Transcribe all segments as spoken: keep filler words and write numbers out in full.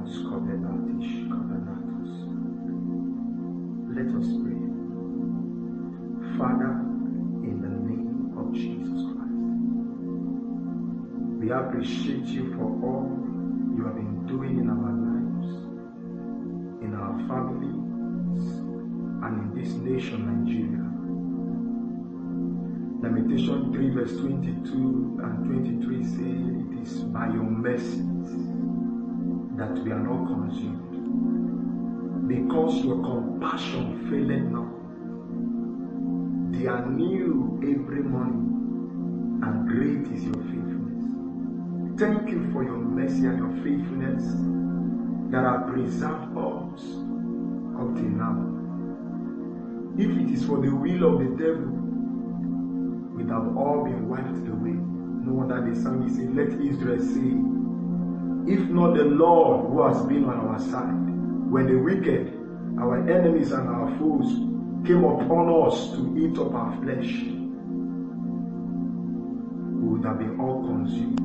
Let us pray. Father, in the name of Jesus Christ, we appreciate you for all you have been doing in our lives, in our families, and in this nation, Nigeria. Lamentation three verse twenty-two and twenty-three say, it is by your mercies that we are not consumed, because your compassion faileth not. They are new every morning, and great is your faithfulness. Thank you for your mercy and your faithfulness that have preserved us up till now. If it is for the will of the devil, we'd have all been wiped away. No wonder the psalmist said, let Israel say, if not the Lord who has been on our side, when the wicked, our enemies and our foes, came upon us to eat up our flesh, we would have been all consumed.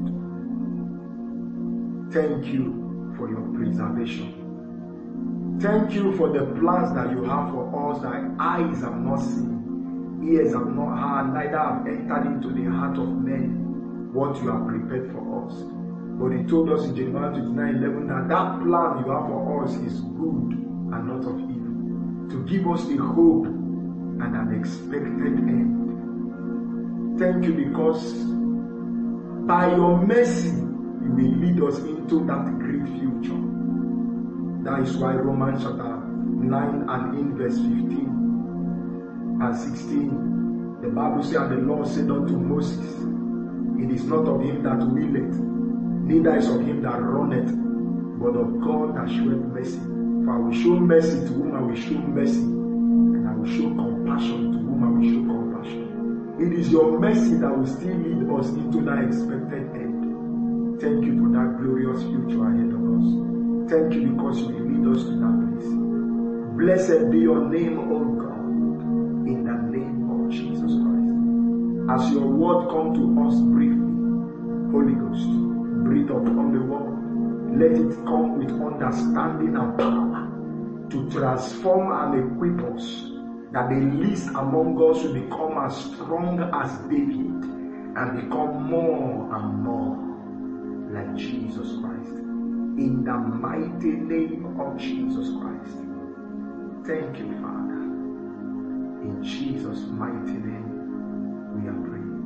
Thank you for your preservation. Thank you for the plans that you have for us that eyes have not seen, ears have not heard, neither have entered into the heart of men what you have prepared for us. But he told us in Jeremiah twenty-nine eleven that that plan you have for us is good and not of evil, to give us a hope and an expected end. Thank you because by your mercy you will lead us into that great future. That is why Romans chapter nine and in verse fifteen and sixteen, the Bible says, and the Lord said unto Moses, it is not of him that willeth, neither is of him that runneth, but of God that showeth mercy. For I will show mercy to whom I will show mercy, and I will show compassion to whom I will show compassion. It is your mercy that will still lead us into that expected end. Thank you for that glorious future ahead of us. Thank you because you will lead us to that place. Blessed be your name, O God, in the name of Jesus Christ. As your word come to us briefly, Holy Ghost, breathe upon the world. Let it come with understanding and power to transform and equip us, that the least among us will become as strong as David and become more and more like Jesus Christ. In the mighty name of Jesus Christ. Thank you, Father. In Jesus' mighty name we are praying.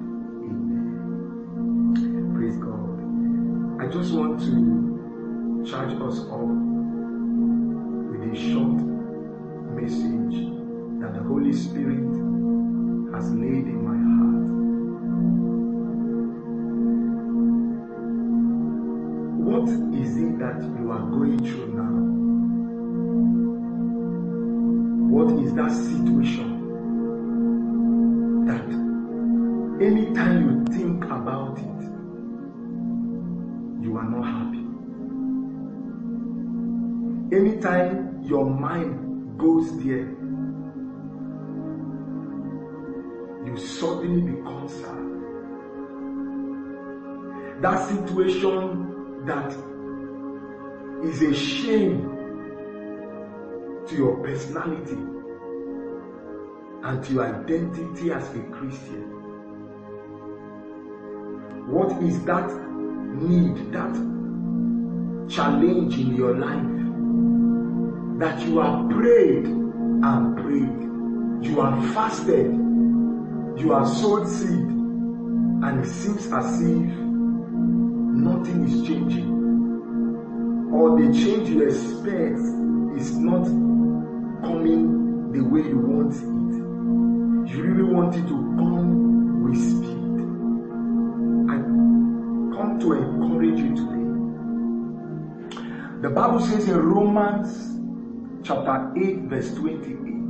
Amen. Praise God. I just want to charge us up with a short message that the Holy Spirit has laid in my heart. What is it that you are going through now? What is that situation that anytime you think about it, you are not happy? Anytime your mind goes there, you suddenly become sad. That situation that is a shame to your personality and to your identity as a Christian. What is that need, that challenge in your life that you have prayed and prayed, you have fasted, you have sowed seed, and it seems as if nothing is changing, or the change you expect is not coming the way you want it? You really want it to come with speed. I come to encourage you today. The Bible says in Romans chapter eight verse twenty-eight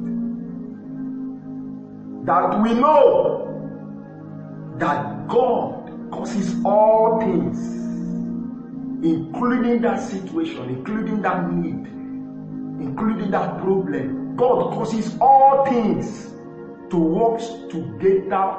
that we know that God causes all things, including that situation, including that need, including that problem. God causes all things to work together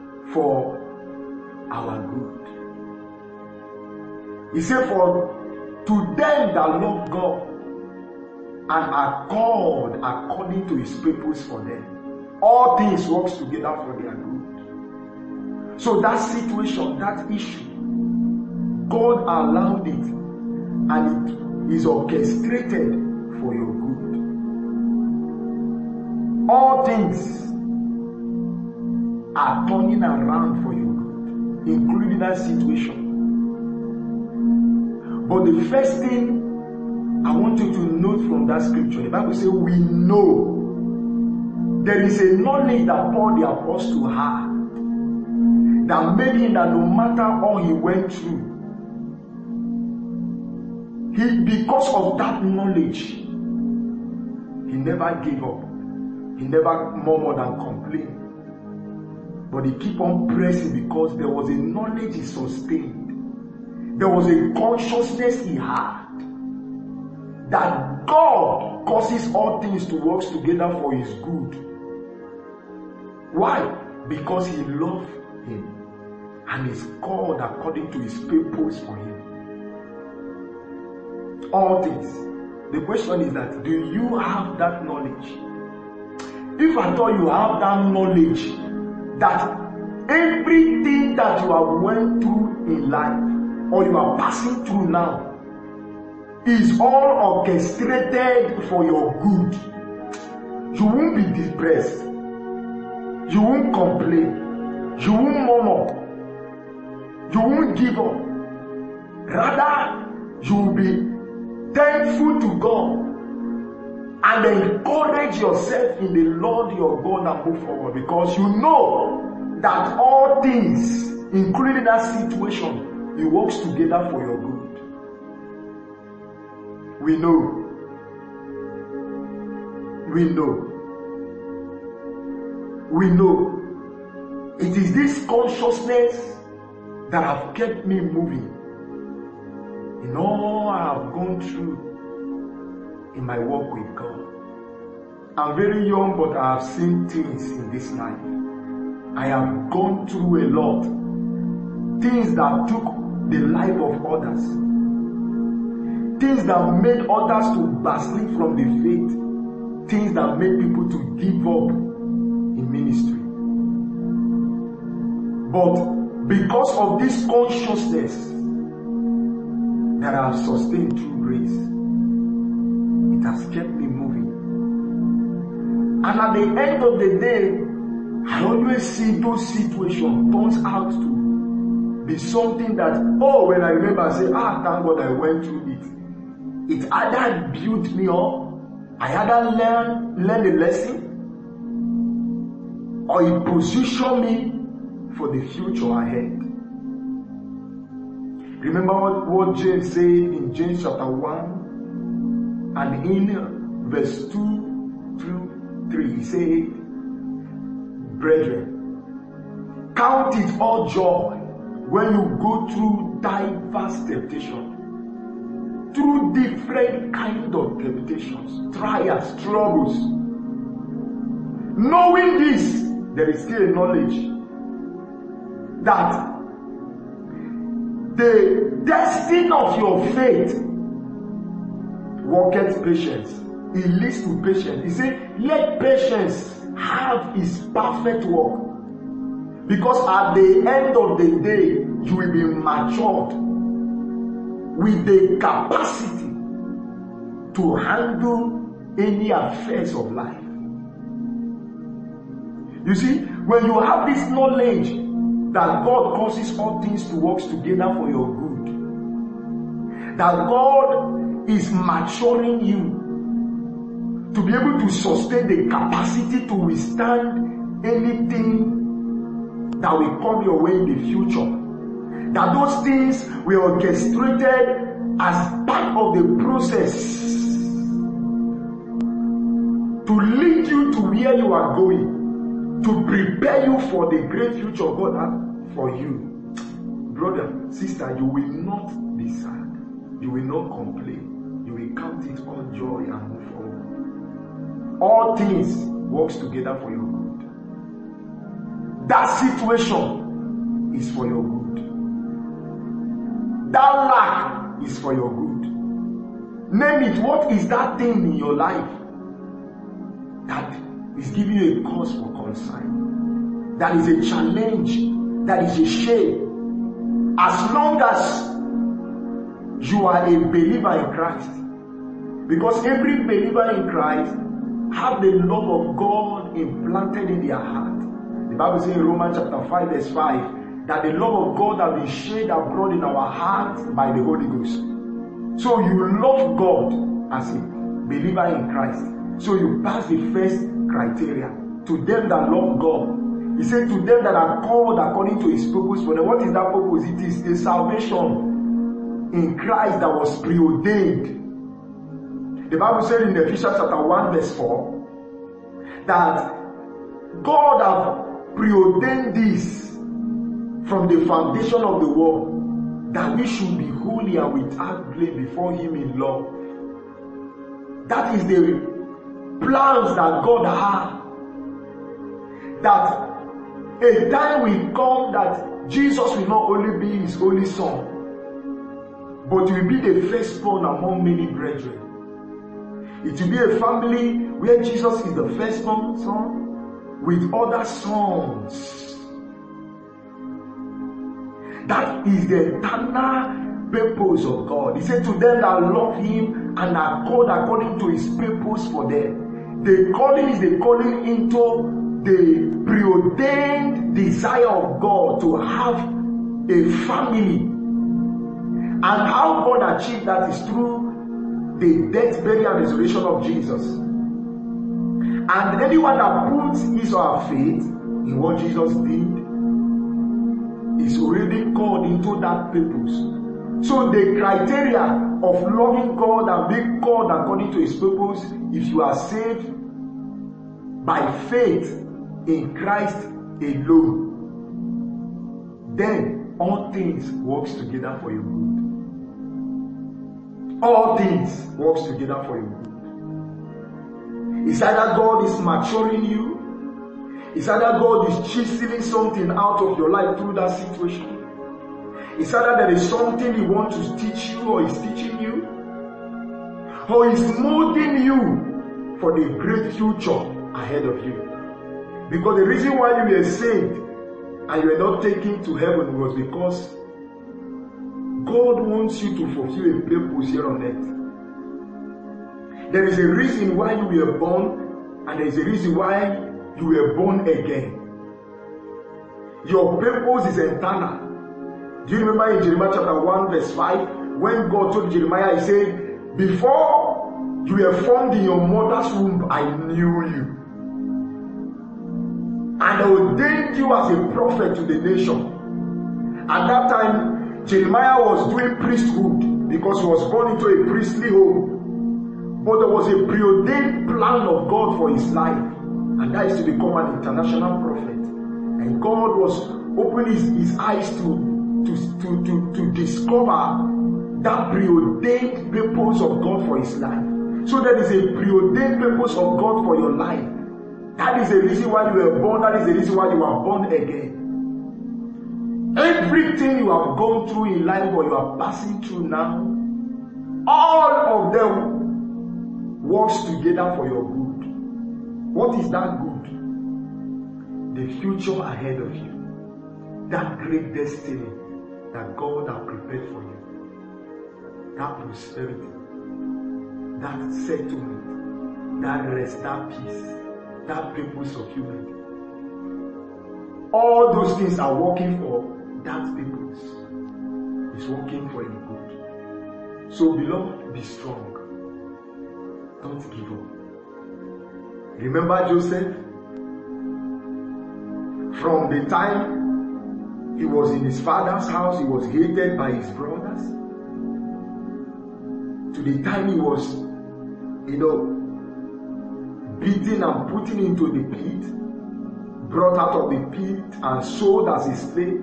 for our good. He said, for To them that love God and are called according to his purpose for them, all things work together for their good. So that situation, that issue, God allowed it, and it is orchestrated for your good. All things are turning around for your good, including that situation. But the first thing I want you to note from that scripture, the Bible says, we know. There is a knowledge that Paul the Apostle had that made him that no matter all he went through, he, because of that knowledge, he never gave up. He never murmured and complained. But he kept on pressing because there was a knowledge he sustained. There was a consciousness he had that God causes all things to work together for his good. Why? Because he loved him and is called according to his purpose for him. All things. The question is that, do you have that knowledge? If I thought you have that knowledge that everything that you have went through in life or you are passing through now is all orchestrated for your good, you won't be depressed. You won't complain. You won't murmur. You won't give up. Rather, you will be thankful to God and encourage yourself in the Lord your God and move forward, because you know that all things, including that situation, it works together for your good. We know. We know. We know. It is this consciousness that have kept me moving in all I have gone through in my walk with God. I'm very young, but I have seen things in this life. I have gone through a lot. Things that took the life of others. Things that made others to backslide from the faith. Things that made people to give up in ministry. But because of this consciousness that I have sustained through grace, it has kept me moving. And at the end of the day, I always see those situations turns out to be something that, oh, when I remember, I say, ah, thank God I went through it. It either built me up, I either learned, learned a lesson, or it positioned me for the future ahead. Remember what, what James said in James chapter one and in verse two through three. He said, brethren, count it all joy when you go through diverse temptations, through different kind of temptations, trials, troubles. Knowing this, there is still a knowledge that the destiny of your faith worketh patience. It leads to patience. He said, let patience have its perfect work. Because at the end of the day, you will be matured with the capacity to handle any affairs of life. You see, when you have this knowledge that God causes all things to work together for your good, that God is maturing you to be able to sustain the capacity to withstand anything that will come your way in the future, that those things were orchestrated as part of the process to lead you to where you are going, to prepare you for the great future God has for you. Brother, sister, you will not be sad. You will not complain. You will count it all joy and move forward. All things work together for your good. That situation is for your good. That lack is for your good. Name it. What is that thing in your life that is giving you a cause for concern? That is a challenge. That is a shame. As long as you are a believer in Christ, because every believer in Christ have the love of God implanted in their heart. The Bible says in Romans chapter five verse five that the love of God has been shed abroad in our hearts by the Holy Ghost. So you love God as a believer in Christ. So you pass the first criteria. To them that love God, he said to them that are called according to his purpose for them. What is that purpose? It is the salvation in Christ that was preordained. The Bible said in Ephesians chapter one verse four that God have preordained this from the foundation of the world, that we should be holy and without blame before him in love. That is the plans that God had. That a time will come that Jesus will not only be his only son, but will be the firstborn among many brethren. It will be a family where Jesus is the firstborn son with other sons. That is the eternal purpose of God. He said to them that love him and are called according to his purpose for them. The calling is the calling into the preordained desire of God to have a family. And how God achieved that is through the death, burial, and resurrection of Jesus. And anyone that puts his or her faith in what Jesus did is already called into that purpose. So the criteria of loving God and being called according to his purpose, if you are saved by faith in Christ alone, then all things works together for your good. All things works together for your good. It's either God is maturing you, it's either God is chiseling something out of your life through that situation. It's either there is something he wants to teach you or he's teaching you, or he's molding you for the great future ahead of you. Because the reason why you were saved and you were not taken to heaven was because God wants you to fulfill a purpose here on earth. There is a reason why you were born, and there is a reason why you were born again. Your purpose is eternal. Do you remember in Jeremiah chapter one verse five, when God told Jeremiah, he said, before you were formed in your mother's womb, I knew you. And I ordained you as a prophet to the nation. At that time, Jeremiah was doing priesthood because he was born into a priestly home. But there was a preordained plan of God for his life, and that is to become an international prophet. And God was opening his, his eyes to, to, to, to, to discover that preordained purpose of God for his life. So there is a preordained purpose of God for your life. That is the reason why you were born. That is the reason why you are born again. Everything you have gone through in life or you are passing through now, all of them works together for your good. What is that good? The future ahead of you. That great destiny that God has prepared for you. That prosperity. That settlement. That rest. That peace. That purpose of humanity. All those things are working for that purpose. It's working for your good. So beloved, be strong. Don't give up. Remember Joseph? From the time he was in his father's house, he was hated by his brothers, to the time he was, you know, beaten and put into the pit, brought out of the pit and sold as a slave,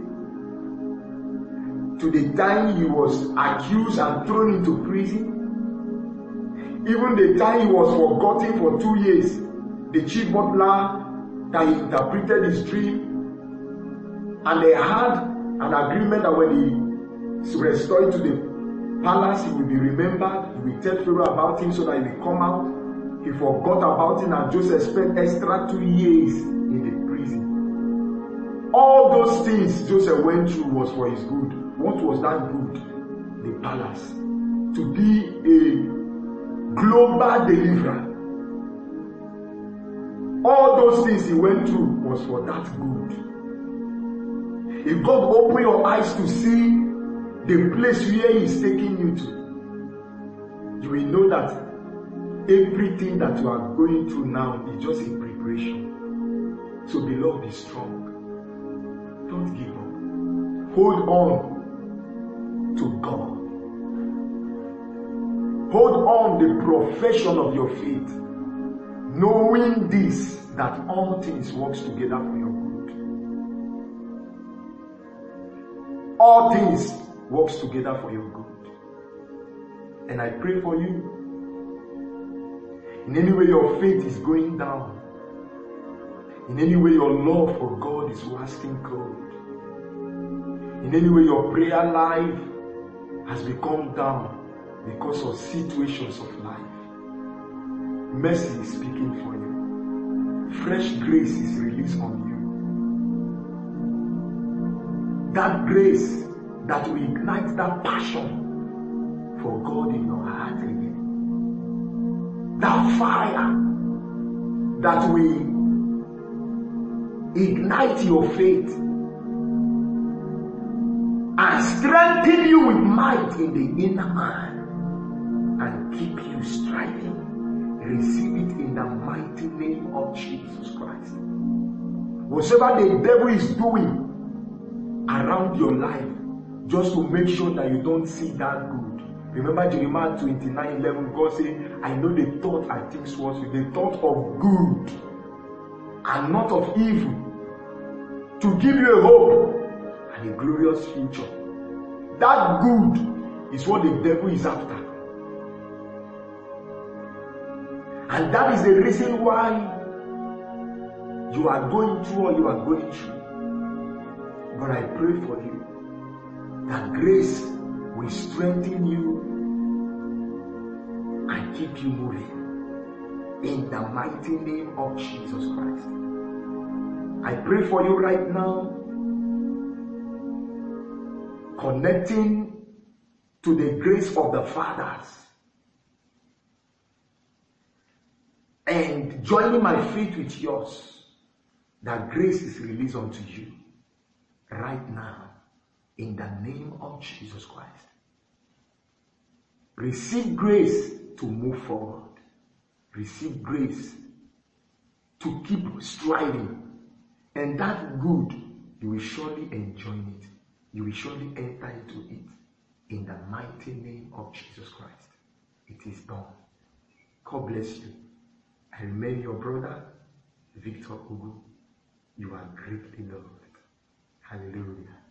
to the time he was accused and thrown into prison, even the time he was forgotten for two years, the chief butler that he interpreted his dream, and they had an agreement that when he restored to the palace, he will be remembered. He will tell Pharaoh about him so that he will come out. He forgot about him, and Joseph spent extra two years in the prison. All those things Joseph went through was for his good. What was that good? The palace. To be a global deliverer. All those things he went through was for that good. If God open your eyes to see the place where he is taking you to, you will know that everything that you are going through now is just a preparation. So beloved, be strong. Don't give up. Hold on to God. Hold on the profession of your faith, knowing this, that all things work together for your good. All things work together for your good. And I pray for you. In any way your faith is going down, in any way your love for God is waxing cold, in any way your prayer life has become down because of situations of life, mercy is speaking for you. Fresh grace is released on you. That grace that will ignite that passion for God in your heart again. That fire that will ignite your faith and strengthen you with might in the inner man and keep you striving. Receive it in the mighty name of Jesus Christ. Whatever the devil is doing around your life, just to make sure that you don't see that good. Remember Jeremiah twenty-nine eleven, God said, I know the thought I think towards you, the thought of good and not of evil, to give you a hope and a glorious future. That good is what the devil is after. And that is the reason why you are going through what you are going through. But I pray for you that grace will strengthen you and keep you moving in the mighty name of Jesus Christ. I pray for you right now, connecting to the grace of the fathers and joining my faith with yours, that grace is released unto you right now in the name of Jesus Christ. Receive grace to move forward. Receive grace to keep striving. And that good, you will surely enjoy it. You will surely enter into it in the mighty name of Jesus Christ. It is done. God bless you. I remain your brother, Victor Ugu. You are greatly loved. Hallelujah.